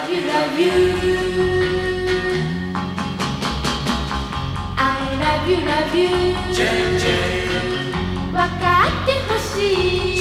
love you, love you. I love you, love you. わかってほしい